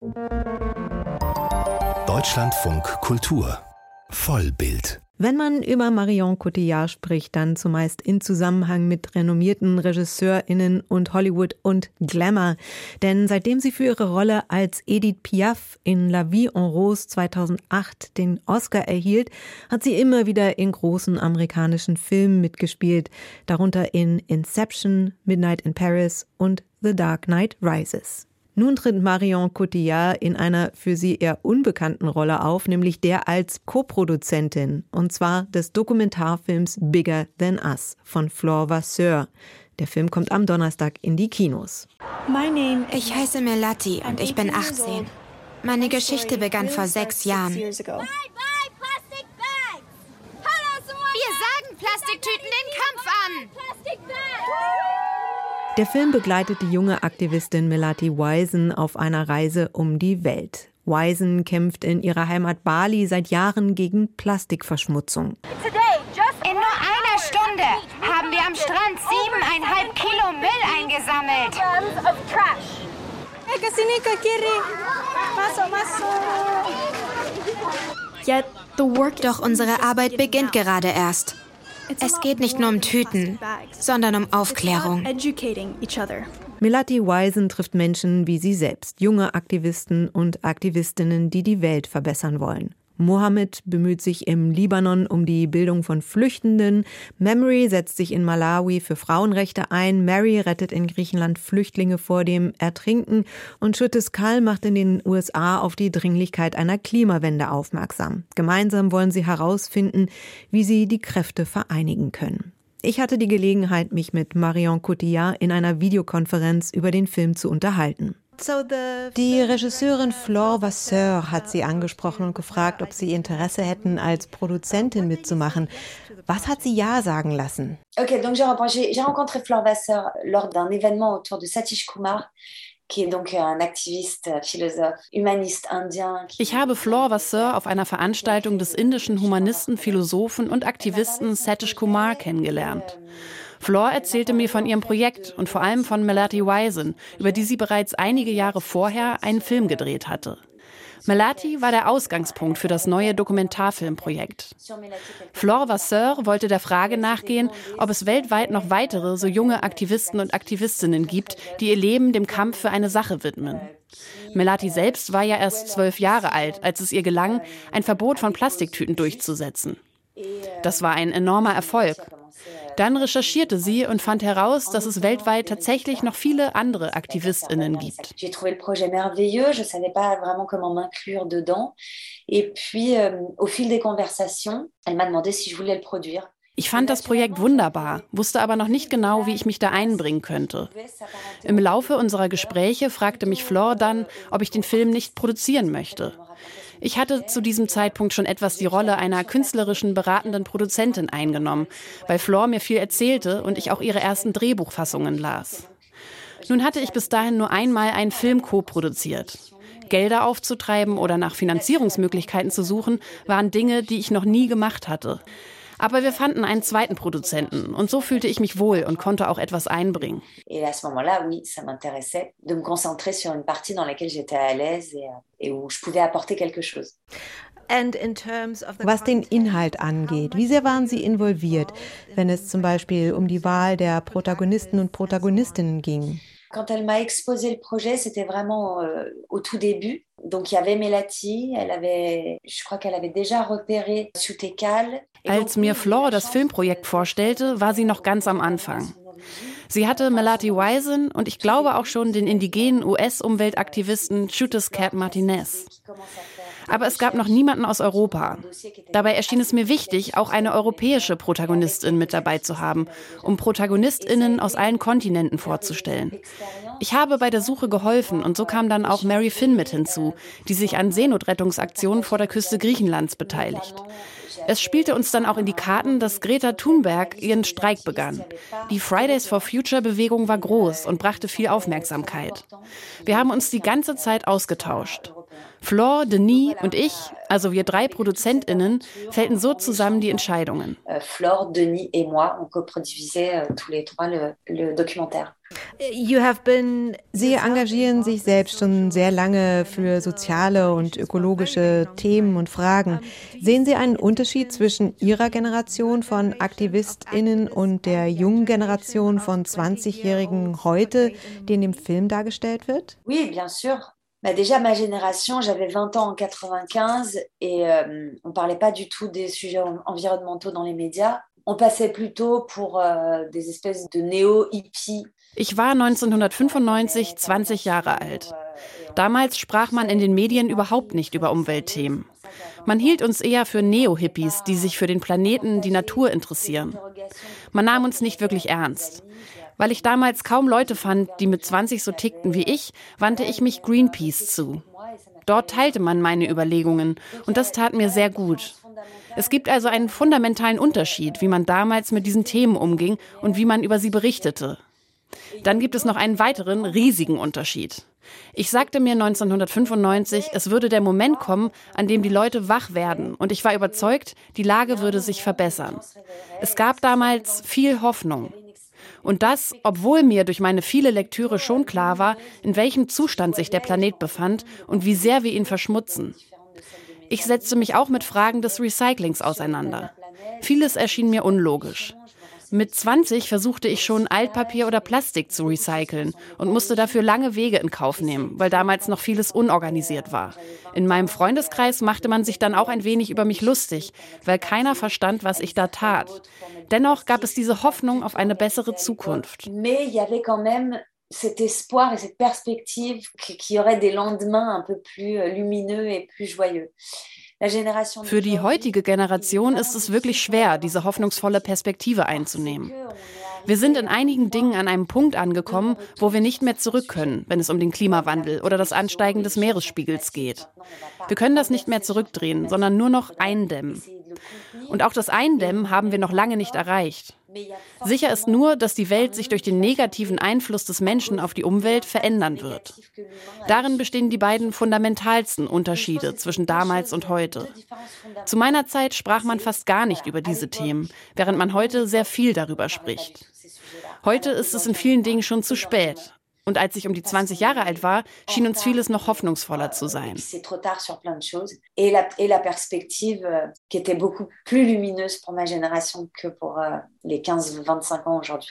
Deutschlandfunk Kultur Vollbild. Wenn man über Marion Cotillard spricht, dann zumeist in Zusammenhang mit renommierten RegisseurInnen und Hollywood und Glamour. Denn seitdem sie für ihre Rolle als Edith Piaf in La Vie en Rose 2008 den Oscar erhielt, hat sie immer wieder in großen amerikanischen Filmen mitgespielt, darunter in Inception, Midnight in Paris und The Dark Knight Rises. Nun tritt Marion Cotillard in einer für sie eher unbekannten Rolle auf, nämlich der als Co-Produzentin, und zwar des Dokumentarfilms Bigger Than Us von Flore Vasseur. Der Film kommt am Donnerstag in die Kinos. Ich heiße Melati und ich bin 18. Meine Geschichte begann vor 6 Jahren. Wir sagen Plastiktüten den Kampf an! Der Film begleitet die junge Aktivistin Melati Wisen auf einer Reise um die Welt. Wisen kämpft in ihrer Heimat Bali seit Jahren gegen Plastikverschmutzung. In nur einer Stunde haben wir am Strand 7,5 Kilo Müll eingesammelt. Doch unsere Arbeit beginnt gerade erst. Es geht nicht nur um Tüten, sondern um Aufklärung. Melati Wisen trifft Menschen wie sie selbst, junge Aktivisten und Aktivistinnen, die die Welt verbessern wollen. Mohammed bemüht sich im Libanon um die Bildung von Flüchtenden. Memory setzt sich in Malawi für Frauenrechte ein. Mary rettet in Griechenland Flüchtlinge vor dem Ertrinken. Und Schüttes Kall macht in den USA auf die Dringlichkeit einer Klimawende aufmerksam. Gemeinsam wollen sie herausfinden, wie sie die Kräfte vereinigen können. Ich hatte die Gelegenheit, mich mit Marion Cotillard in einer Videokonferenz über den Film zu unterhalten. Die Regisseurin Flore Vasseur hat sie angesprochen und gefragt, ob sie Interesse hätten, als Produzentin mitzumachen. Was hat sie ja sagen lassen? Okay, donc j'ai rencontré Flore Vasseur lors d'un événement autour de Satish Kumar, qui est donc un activiste, philosophe, humaniste indien. Ich habe Flore Vasseur auf einer Veranstaltung des indischen Humanisten, Philosophen und Aktivisten Satish Kumar kennengelernt. Flore erzählte mir von ihrem Projekt und vor allem von Melati Wisen, über die sie bereits einige Jahre vorher einen Film gedreht hatte. Melati war der Ausgangspunkt für das neue Dokumentarfilmprojekt. Flore Vasseur wollte der Frage nachgehen, ob es weltweit noch weitere so junge Aktivisten und Aktivistinnen gibt, die ihr Leben dem Kampf für eine Sache widmen. Melati selbst war ja erst 12 Jahre alt, als es ihr gelang, ein Verbot von Plastiktüten durchzusetzen. Das war ein enormer Erfolg. Dann recherchierte sie und fand heraus, dass es weltweit tatsächlich noch viele andere AktivistInnen gibt. J'ai trouvé le projet merveilleux, je savais pas vraiment comment m'inclure dedans. Et puis, au fil des conversations, elle m'a demandé si je voulais le produire. Ich fand das Projekt wunderbar, wusste aber noch nicht genau, wie ich mich da einbringen könnte. Im Laufe unserer Gespräche fragte mich Flore dann, ob ich den Film nicht produzieren möchte. Ich hatte zu diesem Zeitpunkt schon etwas die Rolle einer künstlerischen, beratenden Produzentin eingenommen, weil Flore mir viel erzählte und ich auch ihre ersten Drehbuchfassungen las. Nun hatte ich bis dahin nur einmal einen Film co-produziert. Gelder aufzutreiben oder nach Finanzierungsmöglichkeiten zu suchen, waren Dinge, die ich noch nie gemacht hatte. Aber wir fanden einen zweiten Produzenten und so fühlte ich mich wohl und konnte auch etwas einbringen. Et à ce moment-là, oui, ça m'intéressait de me concentrer sur une partie dans laquelle j'étais à l'aise et où je pouvais apporter quelque chose. Was den Inhalt angeht, wie sehr waren Sie involviert, wenn es zum Beispiel um die Wahl der Protagonisten und Protagonistinnen ging? Quand elle m'a exposé le projet, c'était vraiment au tout début. Donc il y avait Melati, je crois qu'elle avait déjà repéré Schüttes Kall. Als mir Flore das Filmprojekt vorstellte, war sie noch ganz am Anfang. Sie hatte Melati Wisen und ich glaube auch schon den indigenen US-Umweltaktivisten Schüttes Kall Martinez. Aber es gab noch niemanden aus Europa. Dabei erschien es mir wichtig, auch eine europäische Protagonistin mit dabei zu haben, um ProtagonistInnen aus allen Kontinenten vorzustellen. Ich habe bei der Suche geholfen und so kam dann auch Mary Finn mit hinzu, die sich an Seenotrettungsaktionen vor der Küste Griechenlands beteiligt. Es spielte uns dann auch in die Karten, dass Greta Thunberg ihren Streik begann. Die Fridays for Future-Bewegung war groß und brachte viel Aufmerksamkeit. Wir haben uns die ganze Zeit ausgetauscht. Flore, Denis und ich, also wir 3 ProduzentInnen, fällten so zusammen die Entscheidungen. Flore, Denis et moi, on coproduisait tous les 3 le documentaire. Sie engagieren sich selbst schon sehr lange für soziale und ökologische Themen und Fragen. Sehen Sie einen Unterschied zwischen Ihrer Generation von AktivistInnen und der jungen Generation von 20-Jährigen heute, die in dem Film dargestellt wird? Oui, bien sûr. Déjà, ma génération, j'avais 20 ans en 95 et on parlait pas du tout des sujets environnementaux dans les médias. On passait plutôt pour des espèces de néo-hippies. Ich war 1995 20 Jahre alt. Damals sprach man in den Medien überhaupt nicht über Umweltthemen. Man hielt uns eher für Neo-Hippies, die sich für den Planeten, die Natur interessieren. Man nahm uns nicht wirklich ernst. Weil ich damals kaum Leute fand, die mit 20 so tickten wie ich, wandte ich mich Greenpeace zu. Dort teilte man meine Überlegungen und das tat mir sehr gut. Es gibt also einen fundamentalen Unterschied, wie man damals mit diesen Themen umging und wie man über sie berichtete. Dann gibt es noch einen weiteren, riesigen Unterschied. Ich sagte mir 1995, es würde der Moment kommen, an dem die Leute wach werden und ich war überzeugt, die Lage würde sich verbessern. Es gab damals viel Hoffnung. Und das, obwohl mir durch meine viele Lektüre schon klar war, in welchem Zustand sich der Planet befand und wie sehr wir ihn verschmutzen. Ich setzte mich auch mit Fragen des Recyclings auseinander. Vieles erschien mir unlogisch. Mit 20 versuchte ich schon, Altpapier oder Plastik zu recyceln und musste dafür lange Wege in Kauf nehmen, weil damals noch vieles unorganisiert war. In meinem Freundeskreis machte man sich dann auch ein wenig über mich lustig, weil keiner verstand, was ich da tat. Dennoch gab es diese Hoffnung auf eine bessere Zukunft. Cet espoir et cette perspective qu'il y aurait des lendemains un peu plus lumineux et plus joyeux. Für die heutige Generation ist es wirklich schwer, diese hoffnungsvolle Perspektive einzunehmen. Wir sind in einigen Dingen an einem Punkt angekommen, wo wir nicht mehr zurück können, wenn es um den Klimawandel oder das Ansteigen des Meeresspiegels geht. Wir können das nicht mehr zurückdrehen, sondern nur noch eindämmen. Und auch das Eindämmen haben wir noch lange nicht erreicht. Sicher ist nur, dass die Welt sich durch den negativen Einfluss des Menschen auf die Umwelt verändern wird. Darin bestehen die beiden fundamentalsten Unterschiede zwischen damals und heute. Zu meiner Zeit sprach man fast gar nicht über diese Themen, während man heute sehr viel darüber spricht. Heute ist es in vielen Dingen schon zu spät. Und als ich um die 20 Jahre alt war, schien uns vieles noch hoffnungsvoller zu sein. Et la perspective qui était beaucoup plus lumineuse pour ma génération que pour les 15-25 ans aujourd'hui.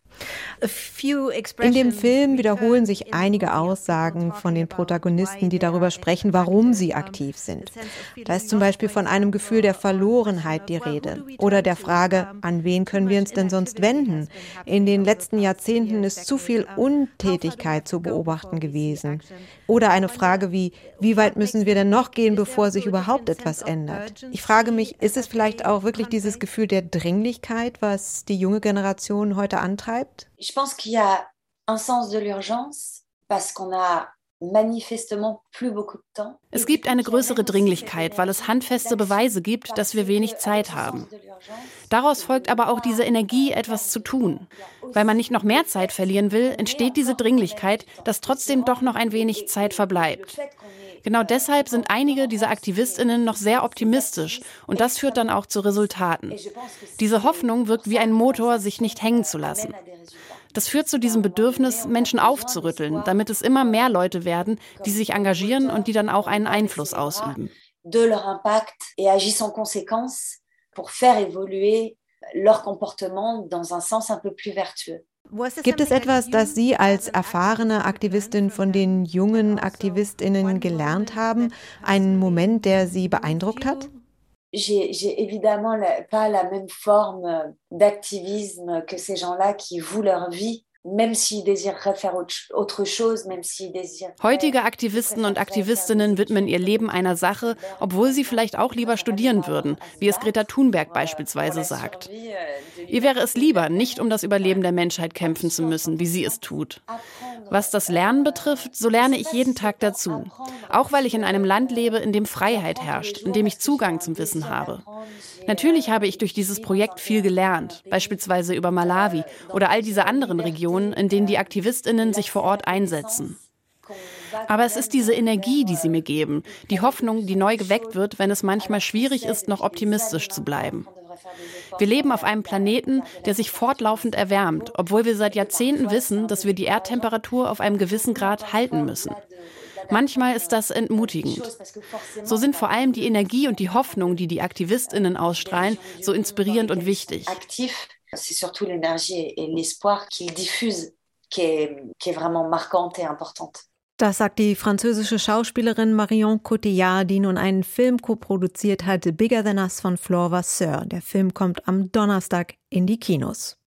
In dem Film wiederholen sich einige Aussagen von den Protagonisten, die darüber sprechen, warum sie aktiv sind. Da ist zum Beispiel von einem Gefühl der Verlorenheit die Rede oder der Frage, an wen können wir uns denn sonst wenden? In den letzten Jahrzehnten ist zu viel Untätigkeit zu beobachten gewesen. Oder eine Frage wie weit müssen wir denn noch gehen, bevor sich überhaupt etwas ändert? Ich frage mich, ist es vielleicht auch wirklich dieses Gefühl der Dringlichkeit, was die junge Generation heute antreibt? Je pense qu'il y a un sens de l'urgence parce qu'on a manifestement plus beaucoup de temps. Es gibt eine größere Dringlichkeit, weil es handfeste Beweise gibt, dass wir wenig Zeit haben. Daraus folgt aber auch diese Energie, etwas zu tun. Weil man nicht noch mehr Zeit verlieren will, entsteht diese Dringlichkeit, dass trotzdem doch noch ein wenig Zeit verbleibt. Genau deshalb sind einige dieser AktivistInnen noch sehr optimistisch und das führt dann auch zu Resultaten. Diese Hoffnung wirkt wie ein Motor, sich nicht hängen zu lassen. Das führt zu diesem Bedürfnis, Menschen aufzurütteln, damit es immer mehr Leute werden, die sich engagieren und die dann auch einen Einfluss ausüben. De leur impact et agissent en conséquence pour faire évoluer leur comportement dans un sens un peu plus vertueux. Gibt es etwas, das Sie als erfahrene Aktivistin von den jungen AktivistInnen gelernt haben? Einen Moment, der Sie beeindruckt hat? J'ai évidemment pas la même forme d'activisme que ces gens-là qui vouent leur vie. Heutige Aktivisten und Aktivistinnen widmen ihr Leben einer Sache, obwohl sie vielleicht auch lieber studieren würden, wie es Greta Thunberg beispielsweise sagt. Ihr wäre es lieber, nicht um das Überleben der Menschheit kämpfen zu müssen, wie sie es tut. Was das Lernen betrifft, so lerne ich jeden Tag dazu. Auch weil ich in einem Land lebe, in dem Freiheit herrscht, in dem ich Zugang zum Wissen habe. Natürlich habe ich durch dieses Projekt viel gelernt, beispielsweise über Malawi oder all diese anderen Regionen, in denen die AktivistInnen sich vor Ort einsetzen. Aber es ist diese Energie, die sie mir geben, die Hoffnung, die neu geweckt wird, wenn es manchmal schwierig ist, noch optimistisch zu bleiben. Wir leben auf einem Planeten, der sich fortlaufend erwärmt, obwohl wir seit Jahrzehnten wissen, dass wir die Erdtemperatur auf einem gewissen Grad halten müssen. Manchmal ist das entmutigend. So sind vor allem die Energie und die Hoffnung, die die AktivistInnen ausstrahlen, so inspirierend und wichtig. C'est surtout l'énergie et l'espoir qu'il diffuse qui est vraiment marquante et importante. Das sagt die französische Schauspielerin Marion Cotillard, die nun einen Film koproduziert hat, Bigger Than Us von Flore Vasseur. Der Film kommt am Donnerstag in die Kinos.